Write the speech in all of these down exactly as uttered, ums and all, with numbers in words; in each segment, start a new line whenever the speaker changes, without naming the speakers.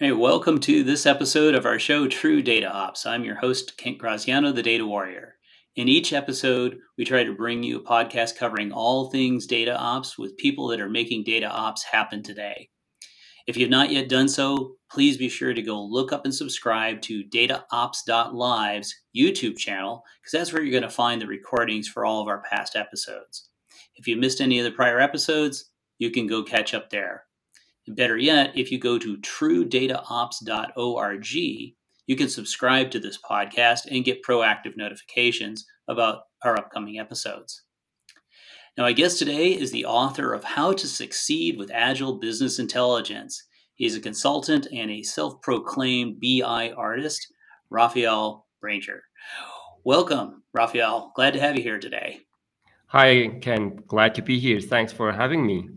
Hey, welcome to this episode of our show, True Data Ops. I'm your host, Kent Graziano, the Data Warrior. In each episode, we try to bring you a podcast covering all things data ops with people that are making data ops happen today. If you've not yet done so, please be sure to go look up and subscribe to data ops dot live's YouTube channel, because that's where you're going to find the recordings for all of our past episodes. If you missed any of the prior episodes, you can go catch up there. Better yet, if you go to true data ops dot org, you can subscribe to this podcast and get proactive notifications about our upcoming episodes. Now, my guest today is the author of How to Succeed with Agile Business Intelligence. He's a consultant and a self-proclaimed B I artist, Raphael Branger. Welcome, Raphael. Glad to have you here today.
Hi, Ken. Glad to be here. Thanks for having me.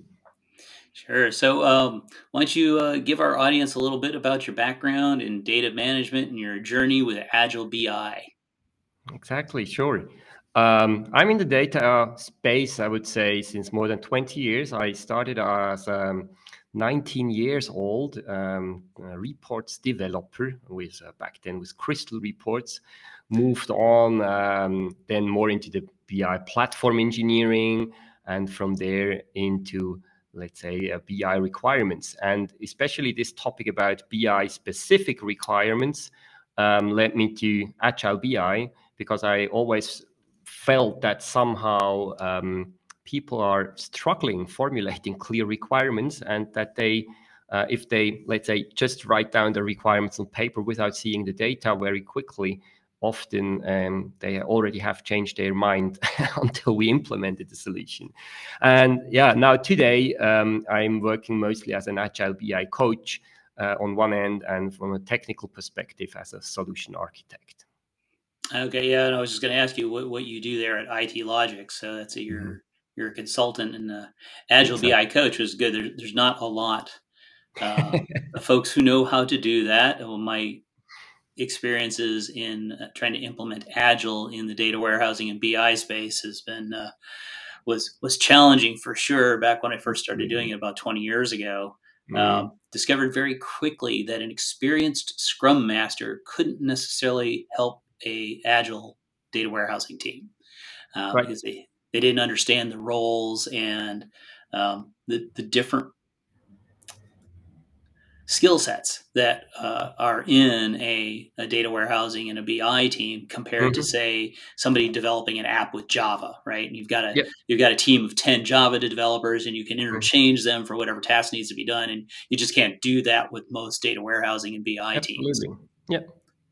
Sure. So, um, why don't you uh, give our audience a little bit about your background in data management and your journey with Agile B I?
Exactly, sure. Um, I'm in the data space, I would say, since more than twenty years. I started as um, nineteen years old um, a reports developer with uh, back then with Crystal Reports. Moved on um, then more into the B I platform engineering, and from there into, let's say, uh, B I requirements, and especially this topic about B I specific requirements um, led me to Agile B I, because I always felt that somehow um, people are struggling formulating clear requirements, and that they, uh, if they, let's say, just write down the requirements on paper without seeing the data very quickly, often um, they already have changed their mind until we implemented the solution. And yeah, now today um, I'm working mostly as an Agile B I coach uh, on one end, and from a technical perspective as a solution architect.
Okay, yeah, and I was just going to ask you what, what you do there at I T Logic. So that's a,
Mhm.
you're you're a consultant and a Agile B I
Exactly.
coach, which is good. There, there's not a lot uh, of folks who know how to do that. Well, my experiences in uh, trying to implement Agile in the data warehousing and B I space has been uh, was was challenging for sure. Back when I first started doing
Absolutely.
it about twenty years ago,
Mm.
um, discovered very quickly that an experienced Scrum master couldn't necessarily help a Agile data warehousing team uh,
Right.
because they they didn't understand the roles and um, the the different skill sets that uh, are in a, a data warehousing and a B I team compared to
Mhm.
say somebody developing an app with Java, right? And you've got a
Yeah.
you've got a team of ten Java developers, and you can
Mm.
interchange them for whatever task needs to be done, and you just can't do that with most data warehousing and B I teams.
Absolutely. Yeah.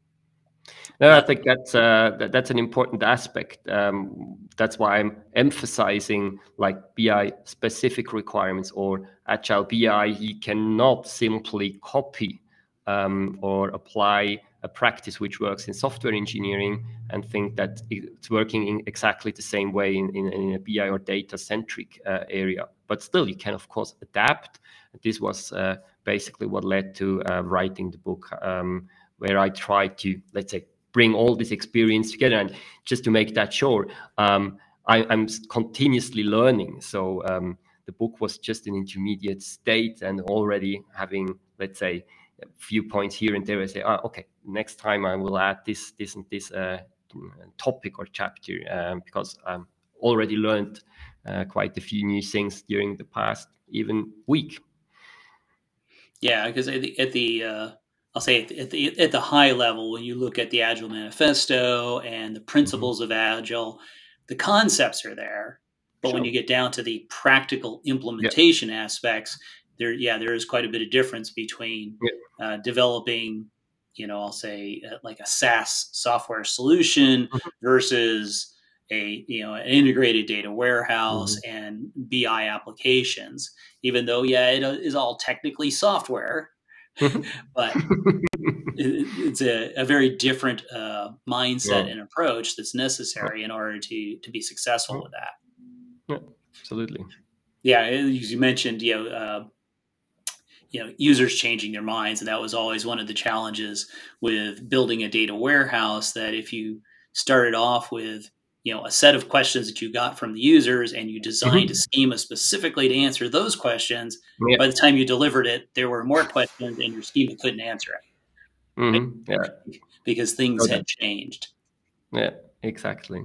No, I
Uh,
think that's uh, that, that's an important aspect. Um, that's why I'm emphasizing like B I specific requirements or Agile B I. You cannot simply copy um, or apply a practice which works in software engineering and think that it's working in exactly the same way in, in, in a B I or data centric uh, area. But still, you can of course adapt. This was uh, basically what led to uh, writing the book, um, where I tried to, let's say, bring all this experience together. And just to make that sure, um, I, I'm continuously learning. So um, the book was just an intermediate state, and already having, let's say, a few points here and there, I say, oh, okay, next time I will add this, this, and this uh, topic or chapter, um, because I'm already learned uh, quite a few new things during the past even week.
yeah, because at the, at the uh, I'll say at the, at the at the high level, when you look at the Agile Manifesto and the
Mhm.
principles of Agile, the concepts are there, but when
Sure.
you get down to the practical
Yeah.
implementation aspects, there yeah there is quite a bit of difference between
Yeah.
uh, developing, you know, I'll say uh, like a SaaS software solution
Mhm.
versus a you know an integrated data warehouse
Mhm.
and B I applications, even though yeah it is all technically software, but it, it's a, a very different uh, mindset
Yeah.
and approach that's
Yeah.
necessary in order to to be successful
Yeah.
with that.
Yeah. Absolutely.
Yeah, as you mentioned, you know, uh, you know, users changing their minds, and that was always one of the challenges with building a data warehouse. That if you started off with you know, a set of questions that you got from the users, and you designed a
Mhm.
schema specifically to answer those questions.
Yeah.
By the time you delivered it, there were more questions, and your schema couldn't answer it,
Mhm. Yeah.
right? Because things
Got it.
had changed.
Yeah, exactly.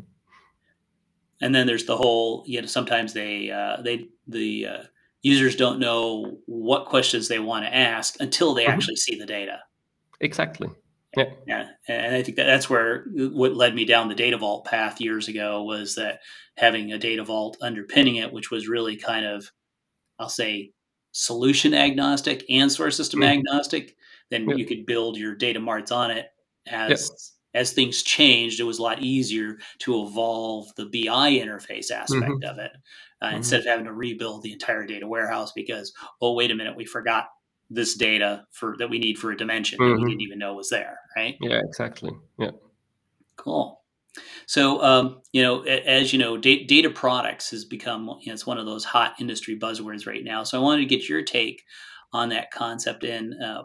And then there's the whole, you know, sometimes they uh, they the uh, users don't know what questions they want to ask until they
Mhm.
actually see the data.
Exactly. Yeah.
Yeah, and I think that that's where what led me down the data vault path years ago was that having a data vault underpinning it, which was really kind of, I'll say, solution agnostic and source system
Mhm.
agnostic, then
Yeah.
you could build your data marts on it.
Yeah.
As as things changed, it was a lot easier to evolve the B I interface aspect
Mhm.
of it, uh, instead
Mhm.
of having to rebuild the entire data warehouse because, oh, wait a minute, we forgot this data for that we need for a dimension that we didn't
Mhm.
even know was there, right?
Yeah, exactly. Yeah.
Cool. So, um, you know, a- as you know, da- data products has become, you know, it's one of those hot industry buzzwords right now. So, I wanted to get your take on that concept and uh,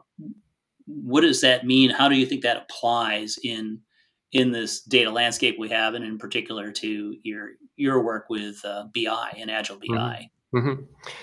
what does that mean? How do you think that applies in in this data landscape we have, and in particular to your your work with uh, B I and Agile
Mhm.
B I?
Mhm.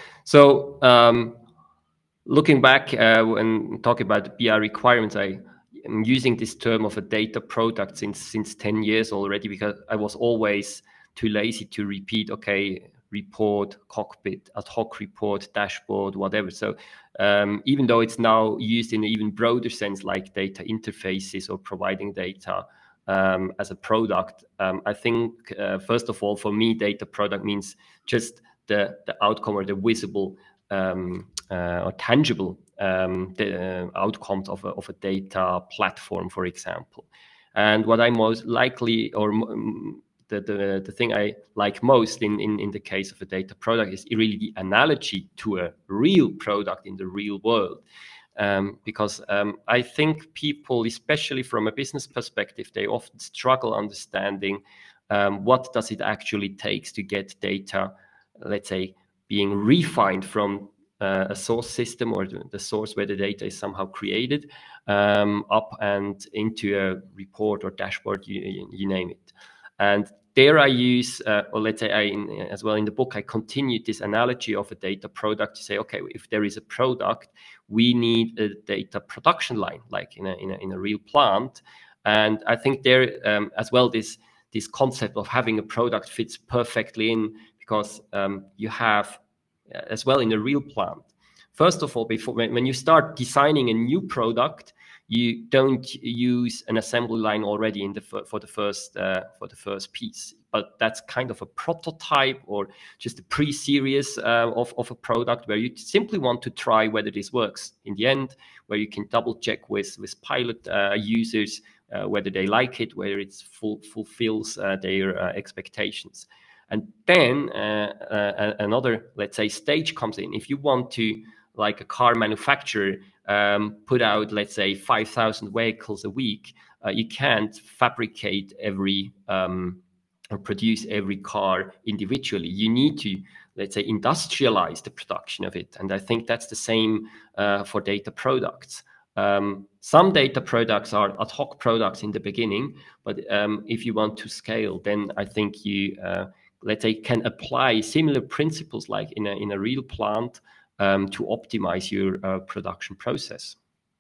So, um, looking back, uh, when talking about B I requirements, I am using this term of a data product since since ten years already because I was always too lazy to repeat, okay, report, cockpit, ad hoc report, dashboard, whatever. So um, even though it's now used in an even broader sense, like data interfaces or providing data um, as a product, um, I think uh, first of all, for me, data product means just the, the outcome or the visible um, uh, or tangible um, the uh, outcomes of a, of a data platform, for example. And what I most likely, or m- the, the, the thing I like most in, in, in the case of a data product is really the analogy to a real product in the real world. Um, because um, I think people, especially from a business perspective, they often struggle understanding um, what does it actually takes to get data, let's say, being refined from uh, a source system or the, the source where the data is somehow created um, up and into a report or dashboard, you, you, you name it. And there I use, uh, or let's say I, in, as well in the book, I continued this analogy of a data product to say, okay, if there is a product, we need a data production line, like in a, in a, in a real plant. And I think there um, as well, this, this concept of having a product fits perfectly in because um, you have uh, as well in a real plant. First of all, before when, when you start designing a new product, you don't use an assembly line already in the for the first uh, for the first piece, but that's kind of a prototype or just a pre-series uh, of, of a product where you simply want to try whether this works in the end, where you can double check with with pilot uh, users uh, whether they like it, whether it full, fulfills uh, their uh, expectations. And then uh, uh, another, let's say, stage comes in. If you want to, like a car manufacturer, um, put out, let's say, five thousand vehicles a week, uh, you can't fabricate every um, or produce every car individually. You need to, let's say, industrialize the production of it. And I think that's the same uh, for data products. Um, some data products are ad hoc products in the beginning, but um, if you want to scale, then I think you, uh, let's say, can apply similar principles like in a, in a real plant um, to optimize your uh, production process.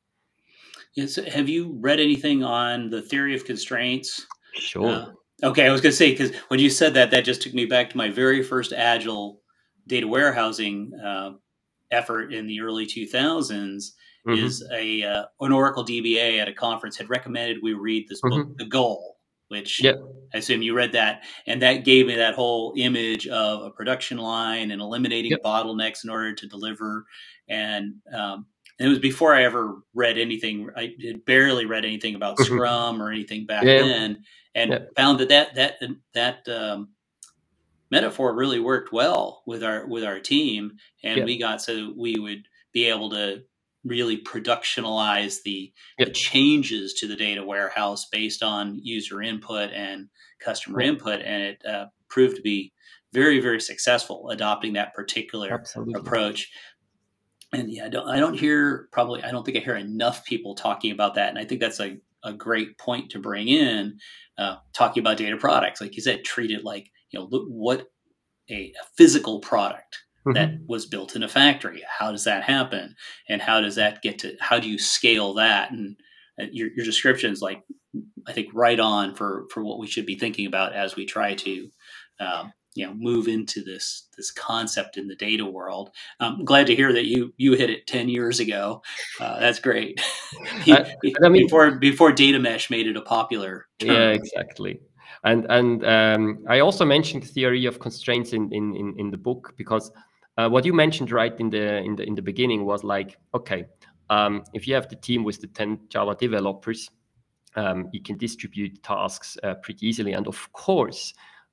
Yes. Have you read anything on the theory of constraints? Uh,
Sure.
okay, I was going to say because when you said that, that just took me back to my very first Agile data warehousing uh, effort in the early two thousands. Is
Mm-hmm.
a uh, an Oracle D B A at a conference had recommended we read this book,
Mm-hmm.
The Goal, which
Yeah.
I assume you read that, and that gave me that whole image of a production line and
Yeah.
eliminating bottlenecks in order to deliver. And um, and it was before I ever read anything. I had barely read anything about
Mm-hmm.
Scrum or anything back
Yeah.
then, and
Yeah.
found that that that that um, metaphor really worked well with our with our team. And
Yeah.
we got so we would be able to really productionalize the
Yeah.
the changes to the data warehouse based on user input and customer
Yeah.
input, and it uh, proved to be very very successful adopting that particular
Absolutely.
approach. And yeah, I don't I don't hear probably I don't think I hear enough people talking about that, and I think that's a a great point to bring in, uh, talking about data products. Like you said, treat it like, you know, look what a, a physical product that
Mhm.
was built in a factory. How does that happen? And how does that get to, how do you scale that? And uh, your, your description is like, I think right on for, for what we should be thinking about as we try to, um, you know, move into this, this concept in the data world. I'm glad to hear that you, you hit it ten years ago. Uh, that's great.
Uh, and I mean,
before, before data mesh made it a popular
yeah,
term.
exactly. And and um, I also mentioned theory of constraints in in in, in the book, because uh, what you mentioned right in the in the in the beginning was like, okay, um, if you have the team with the ten Java developers, um, you can distribute tasks uh, pretty easily. And of course,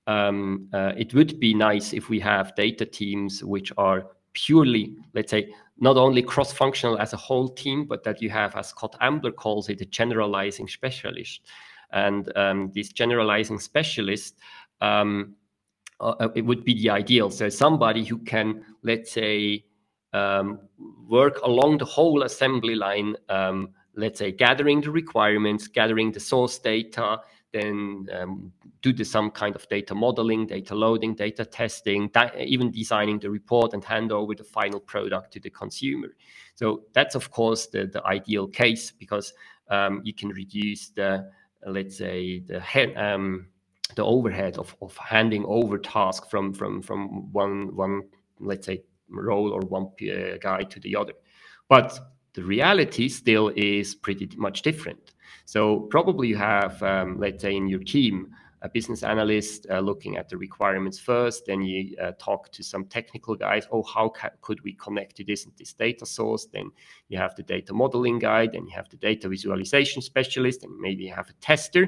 um, uh, it would be nice if we have data teams which are purely, let's say, not only cross-functional as a whole team, but that you have, as Scott Ambler calls it, a generalizing specialist. And um, this generalizing specialist, um, uh, it would be the ideal. So somebody who can, let's say, um, work along the whole assembly line, um, let's say, gathering the requirements, gathering the source data, then um, do the, some kind of data modeling, data loading, data testing, that, even designing the report and hand over the final product to the consumer. So that's, of course, the, the ideal case, because um, you can reduce the, let's say, the head, um, the overhead of, of handing over tasks from from from one one let's say role or one uh, guy to the other. But the reality still is pretty much different. So probably you have, um, let's say, in your team, a business analyst uh, looking at the requirements first, then you uh, talk to some technical guys. Oh, how ca- could we connect to this and this data source? Then you have the data modeling guy, then you have the data visualization specialist, and maybe you have a tester.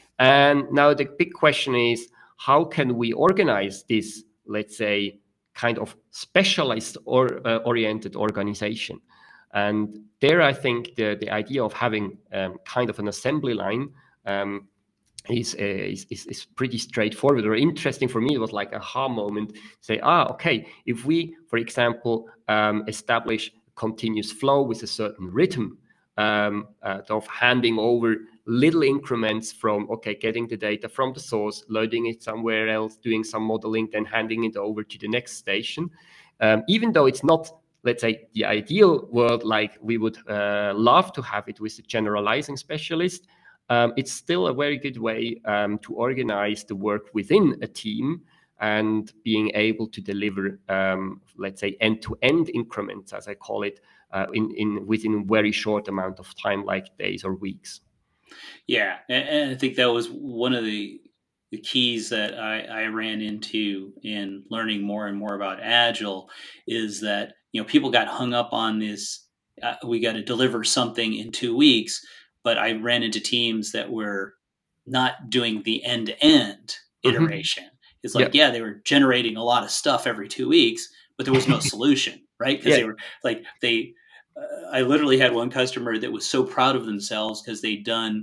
And now the big question is, how can we organize this, let's say, kind of specialized or uh, oriented organization? And there, I think the, the idea of having um, kind of an assembly line um, is, uh, is, is is pretty straightforward or interesting for me. It was like a aha moment. Say, ah, okay, if we, for example, um, establish continuous flow with a certain rhythm um, uh, of handing over little increments from, okay, getting the data from the source, loading it somewhere else, doing some modeling, then handing it over to the next station. Um, even though it's not, let's say, the ideal world like we would uh, love to have it with a generalizing specialist, um, it's still a very good way um, to organize the work within a team and being able to deliver, um, let's say, end-to-end increments, as I call it, uh, in, in within a very short amount of time, like days or weeks.
Yeah, and, and I think that was one of the the keys that I, I ran into in learning more and more about Agile is that, you know, people got hung up on this. Uh, we got to deliver something in two weeks, but I ran into teams that were not doing the end to end
Mm-hmm.
iteration. It's
Yeah.
like, yeah, they were generating a lot of stuff every two weeks, but there was no solution, right? Because
Yeah.
they were like they. Uh, I literally had one customer that was so proud of themselves because they'd done,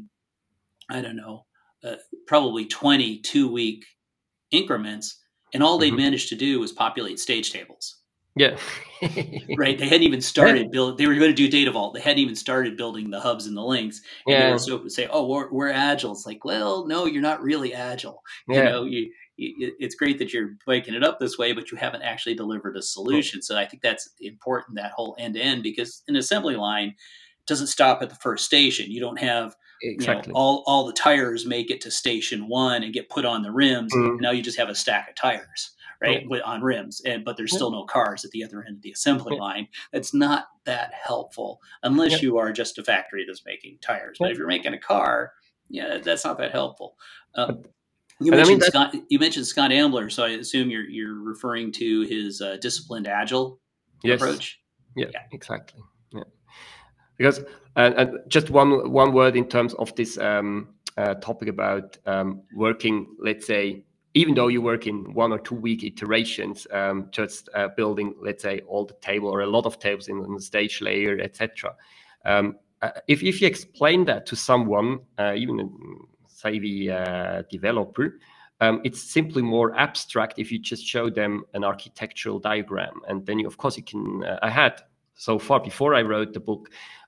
I don't know, uh, probably twenty two week increments. And all they
Mm-hmm.
managed to do was populate stage tables,
Yeah.
right? They hadn't even
Yeah.
started build. They were going to do data vault. They hadn't even started building the hubs and the links. And they were
Yeah.
so say, oh, we're, we're agile. It's like, well, no, you're not really agile. You
Yeah.
know, you, you, it's great that you're breaking it up this way, but you haven't actually delivered a
Oh,
solution. So I think that's important, that whole end to end, because an assembly line doesn't stop at the first station. You don't have, you know,
exactly.
all all the tires make it to station one and get put on the rims, and
Mm.
now you just have a stack of tires, right,
Oh,
with, on rims, and but there's
yeah.
still no cars at the other end of the assembly
Yeah.
line. That's not that helpful unless
Yeah.
you are just a factory that's making tires.
Yeah.
But if you're making a car, yeah, that's not that helpful. Um,
But,
you
and I mean
mentioned
that.
Scott. You mentioned Scott Ambler, so I assume you're you're referring to his uh, disciplined agile
Yes.
approach.
Yeah.
Yeah.
Exactly. Yeah. Because and, and just one one word in terms of this um, uh, topic about um, working, let's say, even though you work in one or two week iterations, um, just uh, building, let's say, all the table or a lot of tables in, in the stage layer, et cetera. Um, uh, if if you explain that to someone, uh, even a savvy uh, developer, um, it's simply more abstract if you just show them an architectural diagram, and then you, of course, you can. Uh, I had so far before I wrote the book.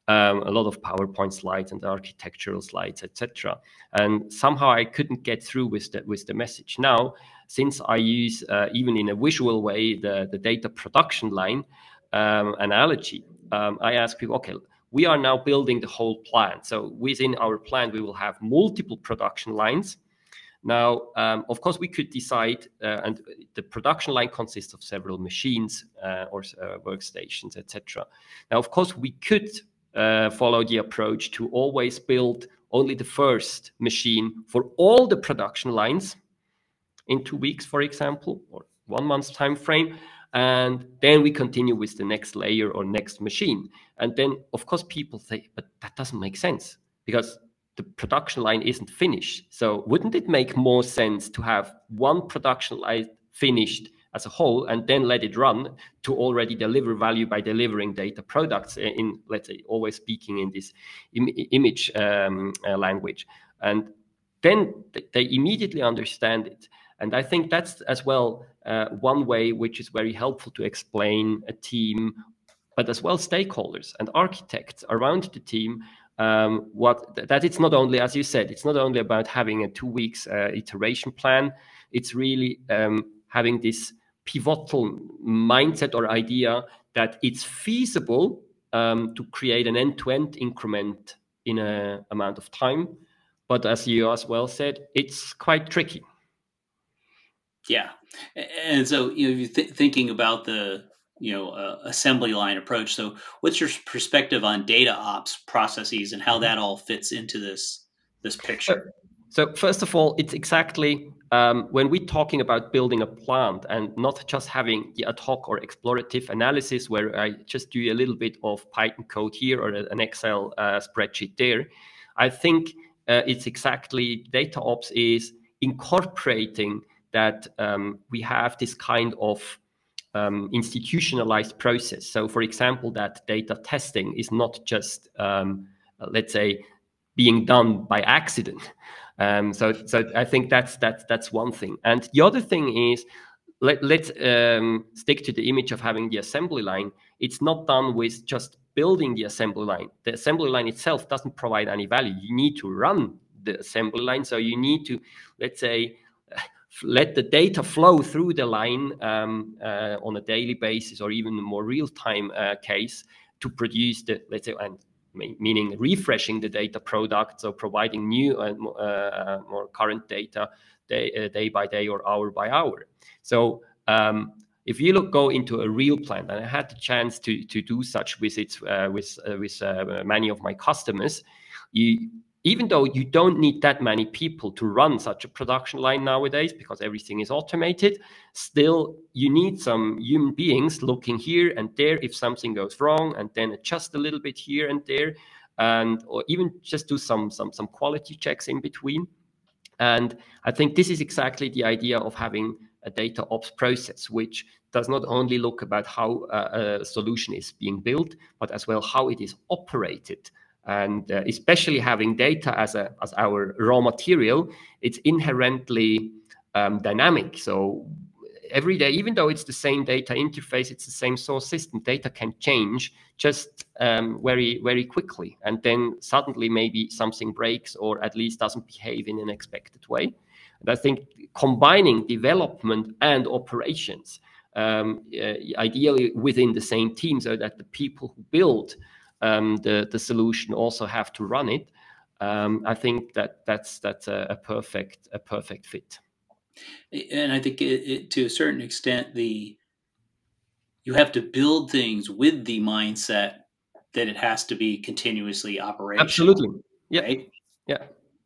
um, a lot of PowerPoint slides and architectural slides, et cetera. And somehow I couldn't get through with the, with the message. Now, since I use, uh, even in a visual way, the, the data production line um, analogy, um, I ask people, okay, we are now building the whole plant. So within our plant, we will have multiple production lines. Now, um, of course, we could decide, uh, and the production line consists of several machines uh, or uh, workstations, et cetera. Now, of course, we could uh, follow the approach to always build only the first machine for all the production lines in two weeks, for example, or one month's time frame. And then we continue with the next layer or next machine. And then, of course, people say, but that doesn't make sense because the production line isn't finished. So wouldn't it make more sense to have one production line finished as a whole and then let it run to already deliver value by delivering data products in, let's say, always speaking in this im- image um, uh, language. And then they immediately understand it. And I think that's as well uh, one way which is very helpful to explain a team, but as well stakeholders and architects around the team, um, what that it's not only, as you said, it's not only about having a two weeks uh, iteration plan. It's really um, having this pivotal mindset or idea that it's feasible um, to create an end-to-end increment in an amount of time. But as you as well said, it's quite tricky.
Yeah, and so you know, you th- thinking about the you know uh, assembly line approach. So, what's your perspective on data ops processes and how that all fits into this this picture?
So, first of all, it's exactly um, when we're talking about building a plant and not just having the ad hoc or explorative analysis where I just do a little bit of Python code here or an Excel uh, spreadsheet there. I think uh, it's exactly data ops is incorporating that um, we have this kind of um, institutionalized process. So, for example, that data testing is not just, um, let's say, being done by accident. Um, so, so I think that's that's that's one thing. And the other thing is, let, let's um, stick to the image of having the assembly line. It's not done with just building the assembly line. The assembly line itself doesn't provide any value. You need to run the assembly line. So you need to, let's say, let the data flow through the line um, uh, on a daily basis or even a more real-time uh, case to produce the, let's say, and meaning refreshing the data product, so providing new and uh, more current data day, uh, day by day or hour by hour. So um, if you look go into a real plant, and I had the chance to to do such visits uh, with uh, with uh, many of my customers, you even though you don't need that many people to run such a production line nowadays because everything is automated, still you need some human beings looking here and there if something goes wrong and then adjust a little bit here and there, and or even just do some some some quality checks in between. And I think this is exactly the idea of having a data ops process, which does not only look about how a solution is being built, but as well how it is operated. And uh, especially having data as a as our raw material, it's inherently um, dynamic. So every day, even though it's the same data interface, it's the same source system, data can change just um, very, very quickly. And then suddenly maybe something breaks or at least doesn't behave in an expected way. And I think combining development and operations, um, uh, ideally within the same team, so that the people who build um, the, the solution also have to run it. Um, I think that that's that's a, a perfect a perfect fit.
And I think it, it, to a certain extent, the you have to build things with the mindset that it has to be continuously operational.
Absolutely. Yeah.
Right?
Yeah.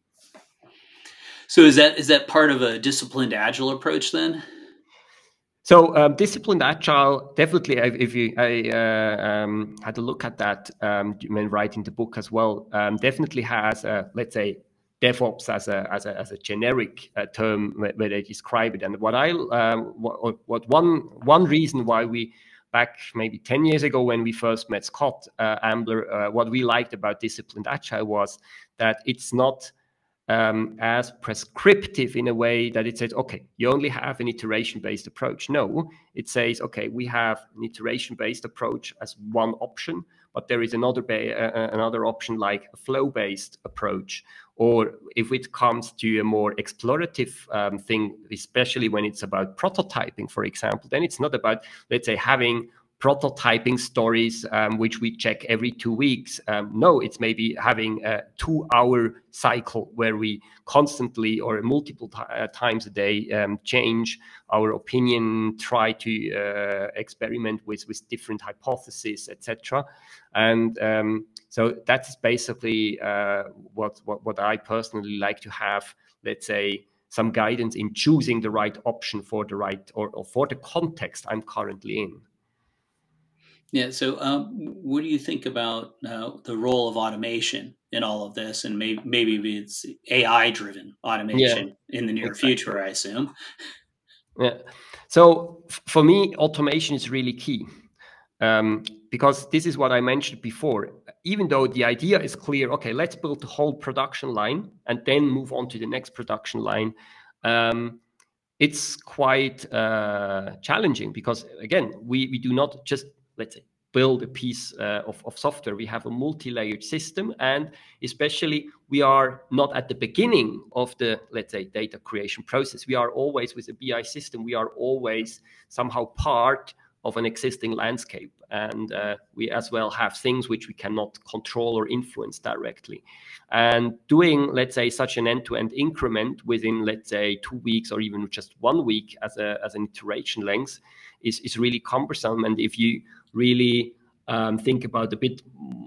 So is that is that part of a disciplined agile approach then?
So um, disciplined agile, definitely. If you, I uh, um, had a look at that um, when writing the book as well, um, definitely has, a, let's say, DevOps as a as a, as a generic uh, term where, where they describe it. And what I um, what, what one one reason why we back maybe ten years ago when we first met Scott uh, Ambler, uh, what we liked about disciplined agile was that it's not um, as prescriptive in a way that it says, okay, you only have an iteration-based approach. No, it says, okay, we have an iteration-based approach as one option, but there is another uh, another option like a flow-based approach. Or if it comes to a more explorative um, thing, especially when it's about prototyping, for example, then it's not about, let's say, having prototyping stories, um, which we check every two weeks. Um, no, it's maybe having a two-hour cycle where we constantly or multiple uh, times a day um, change our opinion, try to uh, experiment with, with different hypotheses, et cetera. And um, so that's basically uh, what, what, what I personally like to have, let's say, some guidance in choosing the right option for the right or, or for the context I'm currently in.
Yeah. So, um, what do you think about uh, the role of automation in all of this? And maybe maybe it's A I-driven automation yeah, in the near exactly. future, I assume.
Yeah. So for me, automation is really key. Um, because this is what I mentioned before. Even though the idea is clear, okay, let's build the whole production line and then move on to the next production line. Um, it's quite uh, challenging because, again, we, we do not just, let's say, build a piece uh, of, of software. We have a multi-layered system, and especially we are not at the beginning of the, let's say, data creation process. We are always, with a B I system, we are always somehow part of an existing landscape. And uh, we as well have things which we cannot control or influence directly. And doing, let's say, such an end-to-end increment within, let's say, two weeks or even just one week as, a, as an iteration length is, is really cumbersome. And if you really um, think about a bit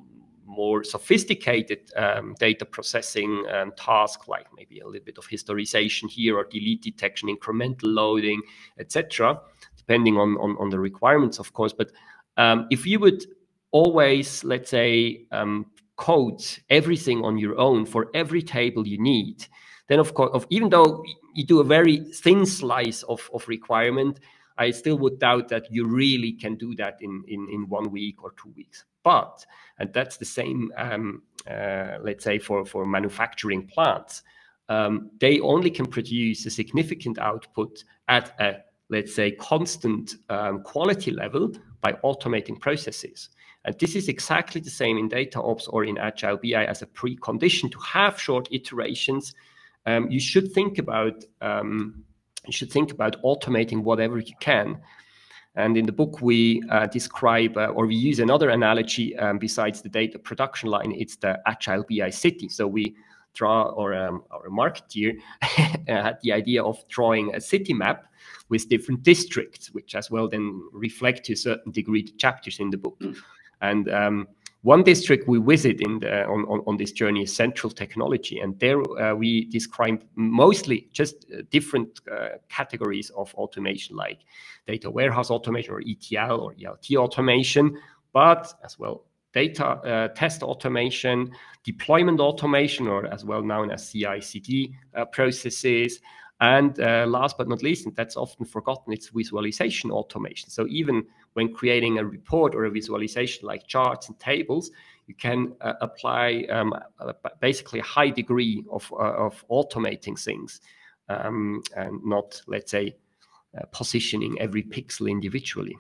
more sophisticated um, data processing um, task, like maybe a little bit of historization here or delete detection, incremental loading, et cetera, depending on, on, on the requirements, of course. But um, if you would always, let's say, um, code everything on your own for every table you need, then of course, of, even though you do a very thin slice of, of requirement, I still would doubt that you really can do that in, in, in one week or two weeks. But, and that's the same, um, uh, let's say, for, for manufacturing plants, um, they only can produce a significant output at a, let's say, constant um, quality level by automating processes. And this is exactly the same in data ops or in Agile B I as a precondition to have short iterations. Um, you should think about um, you should think about automating whatever you can. And in the book, we uh, describe uh, or we use another analogy um, besides the data production line. It's the Agile B I city. So we draw, or um, our marketeer had the idea of drawing a city map with different districts, which as well then reflect to a certain degree the chapters in the book. Mm. And um, one district we visit in the, on, on, on this journey is Central Technology. And there uh, we describe mostly just uh, different uh, categories of automation, like data warehouse automation or E T L or E L T automation, but as well data uh, test automation, deployment automation, or as well known as C I C D uh, processes. And uh, last but not least, and that's often forgotten, it's visualization automation. So even when creating a report or a visualization like charts and tables, you can uh, apply um, uh, basically a high degree of, uh, of automating things um, and not, let's say, uh, positioning every pixel individually.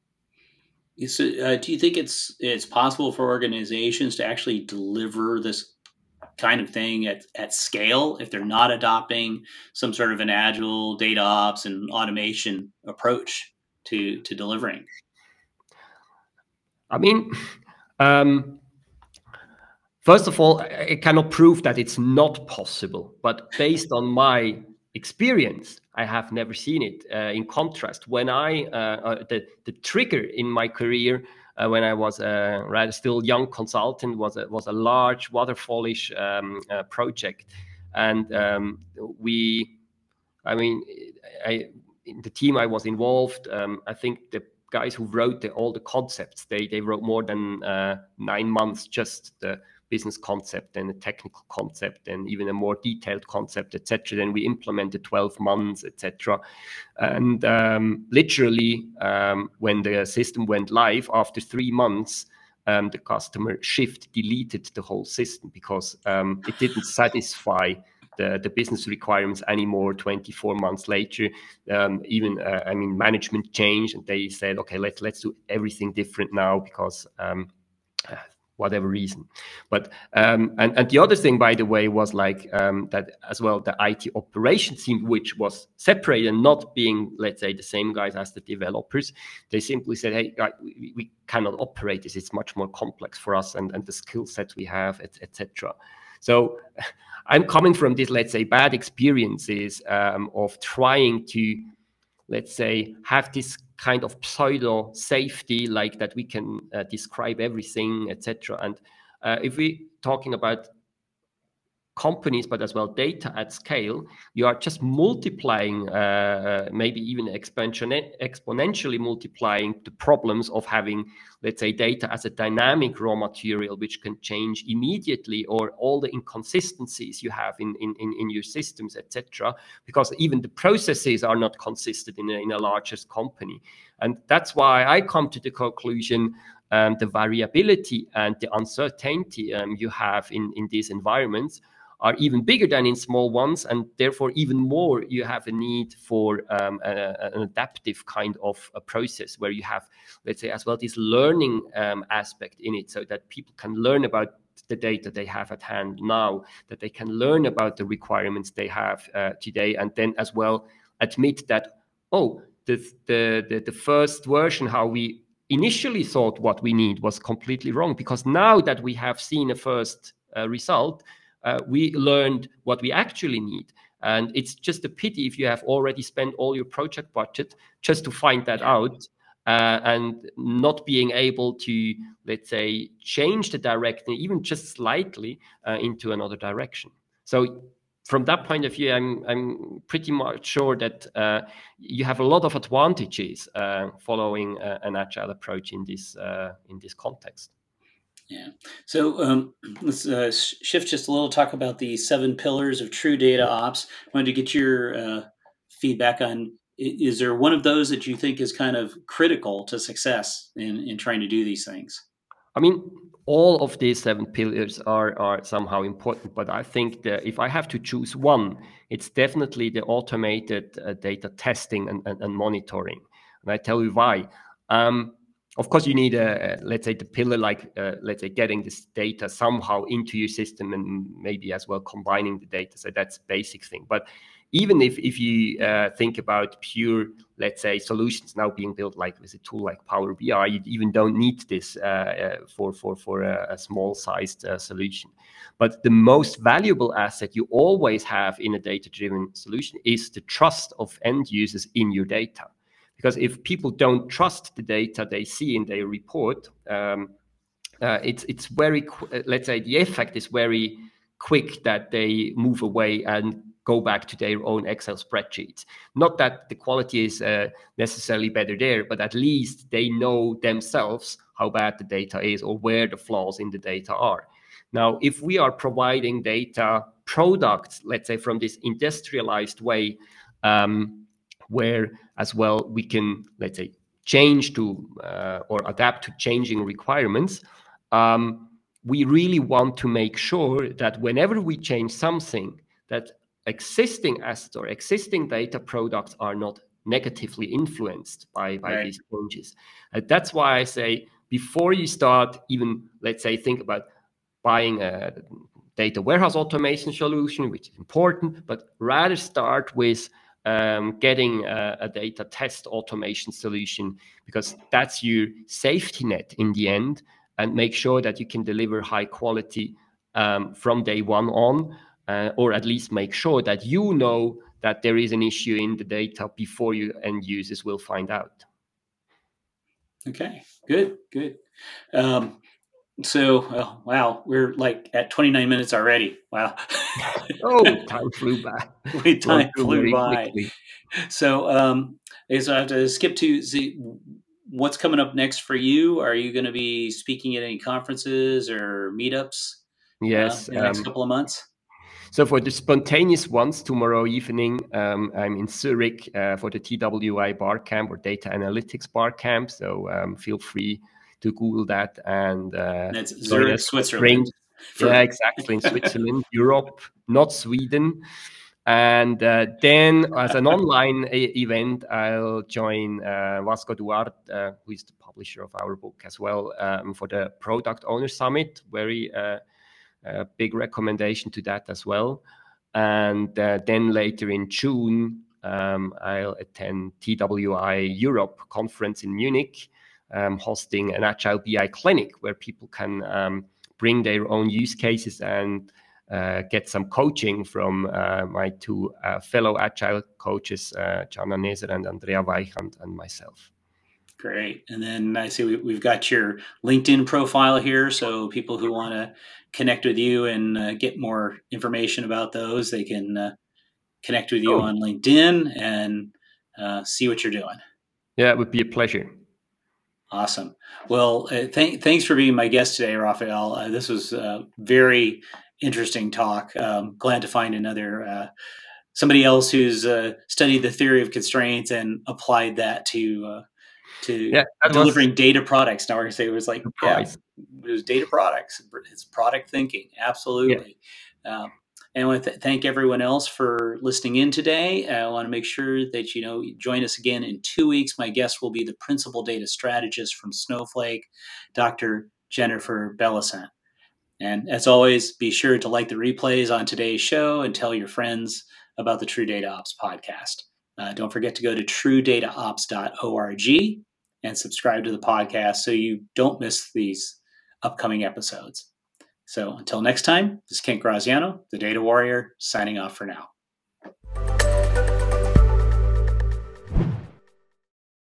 So, uh, do you think it's it's possible for organizations to actually deliver this kind of thing at, at scale if they're not adopting some sort of an agile data ops and automation approach to, to delivering?
I mean, um, first of all, I cannot prove that it's not possible, but based on my experience, I have never seen it. Uh, in contrast, when I, uh, uh, the, the trigger in my career, uh, when I was a rather still young consultant, was a, was a large waterfallish um, uh, project. And um, we, I mean, I, in the team I was involved, um, I think the guys who wrote the, all the concepts, they, they wrote more than uh, nine months just the business concept and a technical concept and even a more detailed concept, et cetera. Then we implemented twelve months, et cetera. And um, literally, um, when the system went live, after three months, um, the customer shift deleted the whole system because um, it didn't satisfy the, the business requirements anymore twenty-four months later. Um, even, uh, I mean, management changed and they said, okay, let's, let's do everything different now because um, whatever reason. But um, and, and the other thing, by the way, was like um, that as well, the I T operations team, which was separated and not being, let's say, the same guys as the developers, they simply said, hey, we, we cannot operate this. It's much more complex for us and, and the skill set we have, et cetera. So I'm coming from this, let's say, bad experiences um, of trying to, let's say, have this kind of pseudo safety, like that we can uh, describe everything, et cetera. And uh, if we're talking about companies, but as well data at scale, you are just multiplying, uh, maybe even exponentially, exponentially multiplying the problems of having, let's say, data as a dynamic raw material, which can change immediately, or all the inconsistencies you have in, in, in your systems, et cetera. Because even the processes are not consistent in a, in a largest company. And that's why I come to the conclusion um, the variability and the uncertainty um, you have in, in these environments are even bigger than in small ones, and therefore even more you have a need for um, a, an adaptive kind of a process where you have, let's say, as well this learning um, aspect in it, so that people can learn about the data they have at hand now, that they can learn about the requirements they have uh, today, and then as well admit that, oh, the, the, the, the first version, how we initially thought what we need was completely wrong, because now that we have seen a first uh, result, Uh, we learned what we actually need. And it's just a pity if you have already spent all your project budget just to find that out uh, and not being able to, let's say, change the direction, even just slightly uh, into another direction. So from that point of view, I'm, I'm pretty much sure that uh, you have a lot of advantages uh, following uh, an agile approach in this, uh, in this context.
Yeah. So um, let's uh, shift just a little, talk about the seven pillars of true data ops. I wanted to get your uh, feedback on, is there one of those that you think is kind of critical to success in, in trying to do these things?
I mean, all of these seven pillars are, are somehow important, but I think that if I have to choose one, it's definitely the automated uh, data testing and, and, and monitoring. And I tell you why. Um, Of course, you need a, let's say, the pillar, like, uh, let's say, getting this data somehow into your system and maybe as well combining the data. So that's basic thing. But even if, if you uh, think about pure, let's say, solutions now being built like with a tool like Power B I, you even don't need this uh, uh, for, for, for a, a small-sized uh, solution. But the most valuable asset you always have in a data-driven solution is the trust of end users in your data. Because if people don't trust the data they see in their report, um, uh, it's it's very, let's say, the effect is very quick that they move away and go back to their own Excel spreadsheets. Not that the quality is uh, necessarily better there, but at least they know themselves how bad the data is or where the flaws in the data are. Now, if we are providing data products, let's say, from this industrialized way, um, where as well we can, let's say, change to uh, or adapt to changing requirements, um, we really want to make sure that whenever we change something, that existing assets or existing data products are not negatively influenced by, by right. these changes. And that's why I say, before you start even, let's say, think about buying a data warehouse automation solution, which is important, but rather start with Um, getting a, a data test automation solution, because that's your safety net in the end, and make sure that you can deliver high quality um, from day one on, uh, or at least make sure that you know that there is an issue in the data before your end users will find out.
Okay, good, good. Um, so, oh, wow, we're like at twenty-nine minutes already. Wow.
Oh, time flew by.
We time flew by.
Quickly.
So, um, so I have to skip to see what's coming up next for you. Are you going to be speaking at any conferences or meetups?
Yes,
uh, in the next
um,
couple of months?
So for the spontaneous ones, tomorrow evening, um, I'm in Zurich uh, for the T W I Barcamp or Data Analytics Barcamp. So um, feel free to Google that and uh,
That's Zurich,
us.
Switzerland. For
Yeah, exactly. In Switzerland, Europe, not Sweden. And uh, then, as an online e- event, I'll join uh, Vasco Duarte, uh, who is the publisher of our book as well, um, for the Product Owner Summit. Very uh, uh, big recommendation to that as well. And uh, then later in June, um, I'll attend T W I Europe conference in Munich, um, hosting an Agile B I clinic where people can um, bring their own use cases and uh, get some coaching from uh, my two uh, fellow Agile coaches, uh, Jana Neser and Andrea Weichand, and myself.
Great. And then I see we, we've got your LinkedIn profile here. So people who want to connect with you and uh, get more information about those, they can uh, connect with you
Oh,
on LinkedIn and uh, see what you're doing.
yeah, it would be a pleasure.
Awesome. Well, uh, th- thanks for being my guest today, Raphael. Uh, this was a very interesting talk. Um, glad to find another uh, somebody else who's uh, studied the theory of constraints and applied that to uh, to
Yeah, that was
delivering data products. Now we're gonna say it was like,
a
yeah,
surprise.
it was data products. It's product thinking.
Yeah.
Absolutely. Um, and I want to th- thank everyone else for listening in today. I want to make sure that you know you join us again in two weeks. My guest will be the principal data strategist from Snowflake, Doctor Jennifer Bellicent. And as always, be sure to like the replays on today's show and tell your friends about the True Data Ops podcast. Uh, don't forget to go to true data ops dot org and subscribe to the podcast so you don't miss these upcoming episodes. So until next time, this is Kent Graziano, the Data Warrior, signing off for now.